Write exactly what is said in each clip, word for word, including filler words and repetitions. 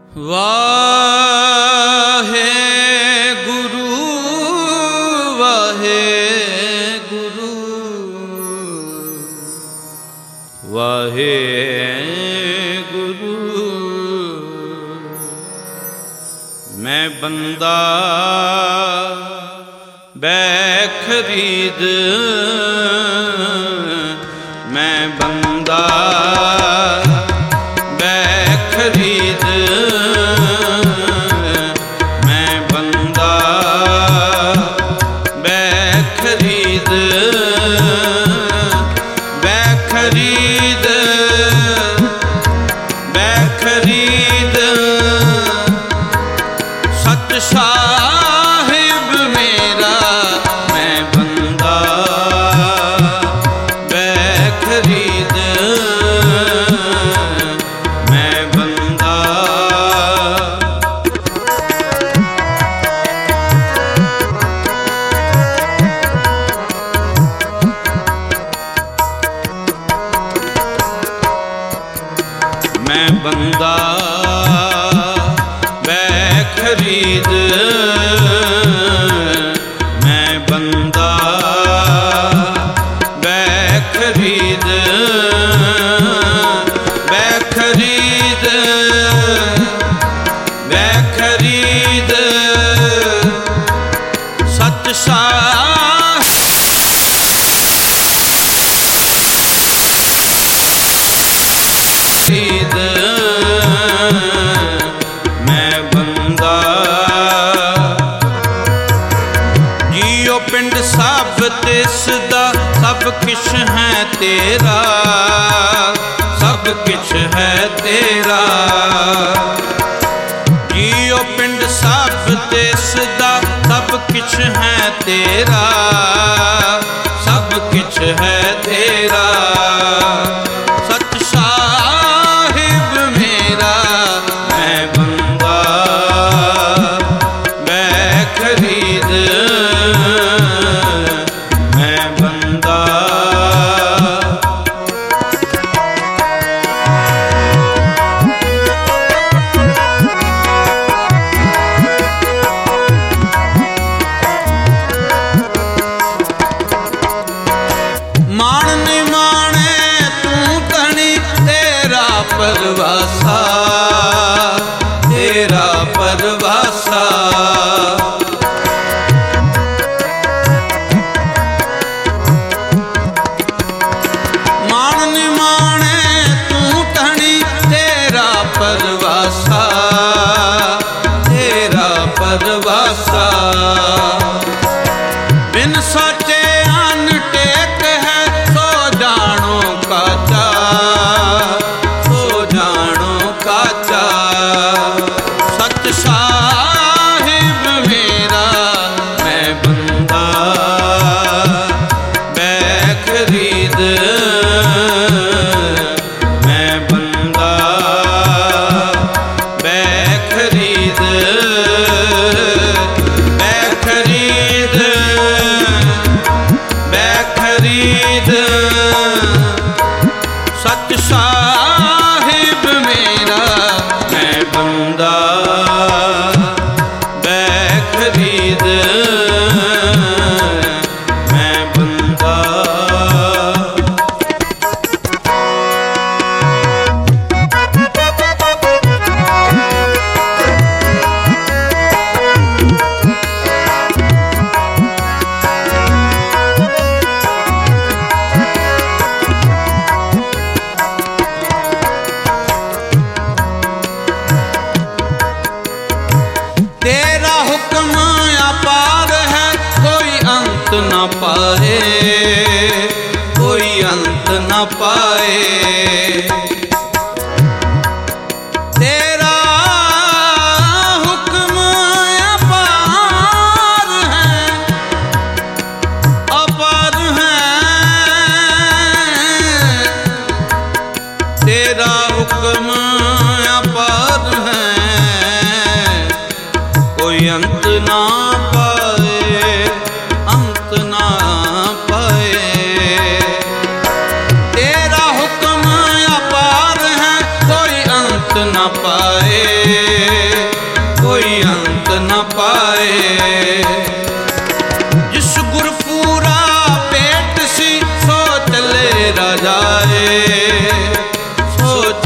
ਵਾਹਿਗੁਰੂ ਵਾਹਿਗੁਰੂ ਵਾਹਿਗੁਰੂ। ਮੈਂ ਬੰਦਾ ਬੈਖਰੀਦ, ਮੈਂ ਬੰਦਾ ਬੈਖਰੀਦ, ਮੈਂ ਬੰਦਾ ਬੈਖਰੀਦ, ਬੈਖਰੀਦ, ਬੈਖਰੀਦ। ਸਤ ਸਾਹਿਬ ਮੇਰਾ ਮੈਂ ਬੰਦਾ ਬੈਖਰੀਦ, ਮੈਂ ਬੰਦਾ। ਮੈਂ ਬੰਦਾ ਬੈਖਰੀਦ, ਮੈਂ ਬੰਦਾ ਬੈਖਰੀਦ, ਬੈਖਰੀਦ, ਬੈਖਰੀਦ। ਸਤ ਸਾਹਿਬ ਮੈਂ ਬੰਦਾ। ਜੀਓ ਪਿੰਡ ਸਭ ਤਿਸ ਦਾ, ਸਭ ਕਿਛ ਹੈ ਤੇਰਾ, ਸਭ ਕਿਛ ਹੈ ਤੇਰਾ। ਜੀਓ ਪਿੰਡ ਸਭ ਤਿਸ ਦਾ, ਸਭ ਕਿਛ ਹੈ ਤੇਰਾ, ਸਭ ਕਿਛ ਹੈ ਤੇਰਾ। ਸਤ ਸਾਹਿਬ ਮੇਰਾ ਮੈਂ ਬੰਦਾ ਬੈਖਰੀਦ, ਮੈਂ ਬੰਦਾ। ਮਾਣ ਨੀ ਮਾਣੇ ਤੂੰ ਧਣੀ, ਤੇਰਾ ਪਰਵਾਸਾ, ਤੇਰਾ ਪਰਵਾਸਾ। ਮਾਣ ਨੀ ਮਾਣੇ ਤੂੰ ਧਣੀ, ਤੇਰਾ ਪਰਵਾਸਾ, ਤੇਰਾ ਪਰਵਾਸਾ। ਬਿਨ ਸੋਚੇ ਅਨ ਟੇਕ ਹੈ, ਸੋ ਜਾਣੋ ਕਾਚਾ, ਸੋ ਜਾਣੋ ਕਾਚਾ। ਸਤ ਸਾਹਿਬ ਮੇਰਾ ਮੈਂ ਬੰਦਾ ਬੈਖਰੀਦ, ਮੈਂ ਬੰਦਾ ਬੈਖਰੀਦ, ਬੈਖਰੀਦ, ਬੈਖਰੀਦ। ਸਤ ਸਾਹਿਬ ਮੇਰਾ ਮੈਂ ਬੰਦਾ ਬੈਖਰੀਦ, ਮੈਂ ਬੰਦਾ। तेरा हुक्म अपार है, कोई अंत न पाए, कोई अंत न पाए। तेरा हुक्म अपार है, अपार है। तेरा हुक्म अपार है, कोई अंत ना पाए, अंत ना पाए। तेरा हुक्म अपार है, कोई अंत न पाए।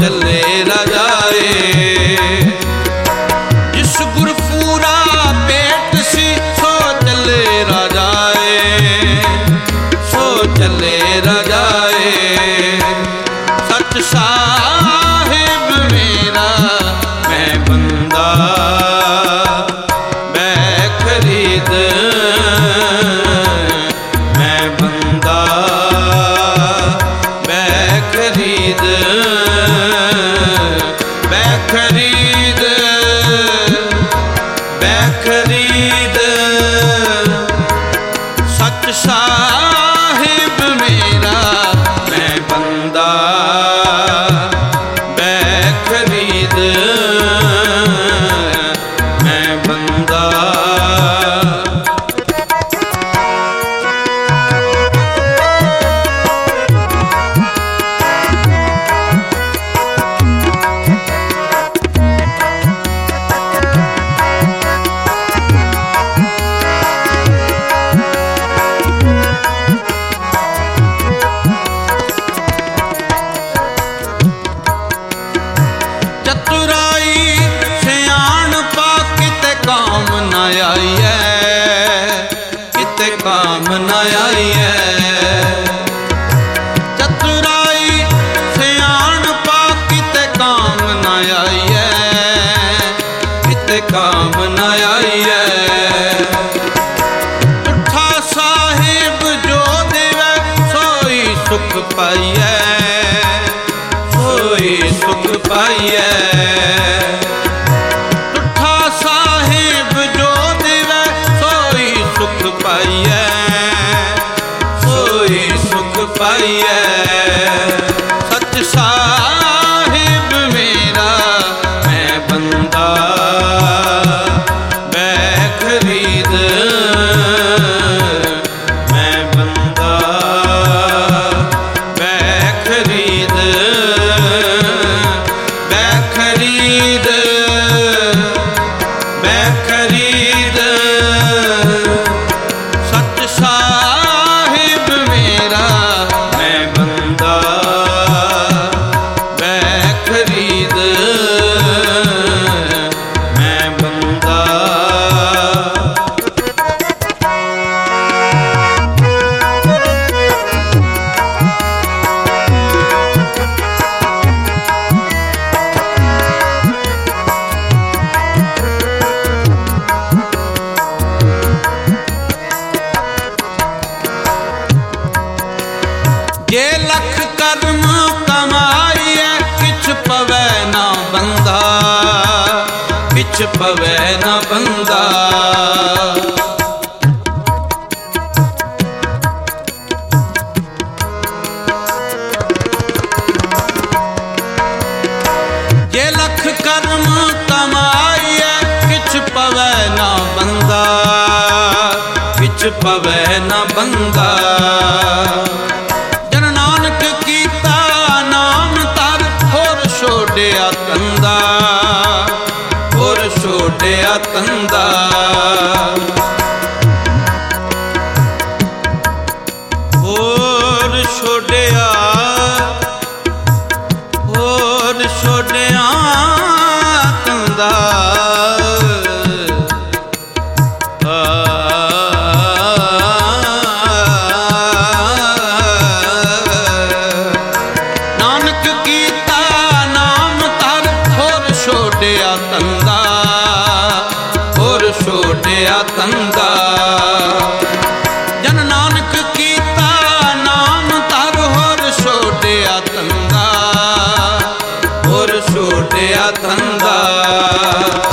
ਚੱਲੇ ਰਾਜਾਏ। ਜਿਸ ਗੁਰਪੂਰਾ ਭੇਟ ਸੀ ਸੋ ਚੱਲੇ ਰਾਜਾਏ, ਸੋ ਚੱਲੇ ਰਾਜਾਏ। ਸੱਚ ਸਾਹਿਬ ਮੇਰਾ ਮੈਂ ਬੰਦਾ ਮੈਂ ਖਰੀਦ, ਮੈਂ ਬੰਦਾ ਮੈਂ ਖਰੀਦ, ਮੈਂ ਖਰੀਦ, ਮੈਂ ਖਰੀਦ। ਸੱਚ ਸਾਹਿਬ ਮੇਰਾ ਮੈਂ ਬੰਦਾ ਮੈਂ ਖਰੀਦ, ਮੈਂ ਬੰਦਾ। ਚਤੁਰਾਈ ਸਿਆਣਪਾ ਕਿਤੇ ਕਾਮ ਨਾ ਆਈਐ, ਕਿਤੇ ਕਾਮ ਨਾ ਆਈਐ। ਚਤੁਰਾਈ ਸਿਆਣਪਾ ਕਿਤੇ ਕਾਮ ਨਾ ਆਈਐ, ਕਿਤੇ ਕਾਮ ਨਾ ਆਈਐ। ਝੂਠਾ ਸਾਹਿਬ ਜੋ ਦੇਵੈ ਸੋਈ ਸੁਖ ਪਾਈਐ, ਸੋਈ ਸੁਖ ਪਾਈਐ। ਝੂਠਾ ਸਾਹਿਬ ਜੋ ਦੇਵੈ ਸੋਈ ਸੁਖ ਪਾਈਐ, ਸੋਈ ਸੁਖ ਪਾਈਐ। ਸੱਚ ਸਾਹਿਬ ਮੇਰਾ ਮੈਂ ਬੰਦਾ ਮੈਂ ਖਰੀਦ, ਮੈਂ ਬੰਦਾ ਮੈਂ ਖਰੀਦ, ਮੈਂ ਖਰੀਦ, ਮੈਂ ਖਰੀਦ। ਸੱਚ ਸਾਹਿਬ ਮੇਰਾ ਮੈਂ ਬੰਦਾ ਮੈਂ ਖਰੀਦ, ਮੈਂ ਬੰਦਾ। ਜੇ ਲੱਖ ਕਰਮ ਕਮਾਈਐ ਕਿਛ ਪਵੈ ਨਾ ਬੰਦਾ, ਕਿਛ ਪਵੈ ਨਾ ਬੰਦਾ। ਜੇ ਲੱਖ ਕਰਮ ਕਮਾਈਐ ਕਿਛ ਪਵੈ ਨਾ ਬੰਦਾ, ਕਿਛ ਪਵੈ ਨਾ ਬੰਦਾ। ਜਨ ਨਾਨਕ ਕੀਤਾ ਨਾਮ ਧਰ ਹੋਰ ਛੋੜਿਆ ਤੰਦਾ, ਹੋਰ ਛੋੜਿਆ ਤੰਦਾ। ਹੋਰ ਛੋੜਿਆ, ਹੋਰ ਛੋੜਿਆ ਤੰਦਾ। ਨਾਨਕ ਕੀਤਾ ਨਾਮ ਧਰ ਹੋਰ ਛੋੜਿਆ ਤੰਦਾ, ਹੋਰ ਛੋੜਿਆ ਤੰਦਾ। ਜਨ ਨਾਨਕ ਕੀਤਾ ਨਾਮ ਧਰ ਹੋਰ ਛੋੜਿਆ ਤੰਦਾ, ਹੋਰ ਛੋੜਿਆ ਤੰਦਾ।